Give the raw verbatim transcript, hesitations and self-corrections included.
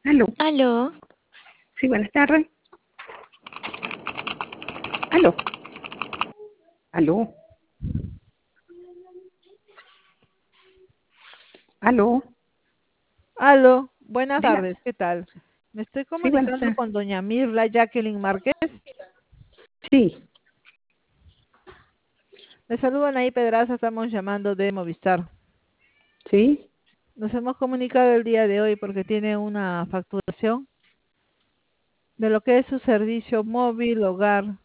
Aló, Aló, sí, buenas tardes. Aló, aló, aló, aló, buenas diga, tardes, ¿qué tal? Me estoy sí, buenas comunicando tardes. con doña Mirla Jacqueline Márquez. Sí, Le saludo Anaí Pedraza, estamos llamando de Movistar. sí, Nos hemos comunicado el día de hoy porque tiene una facturación de lo que es su servicio móvil, hogar.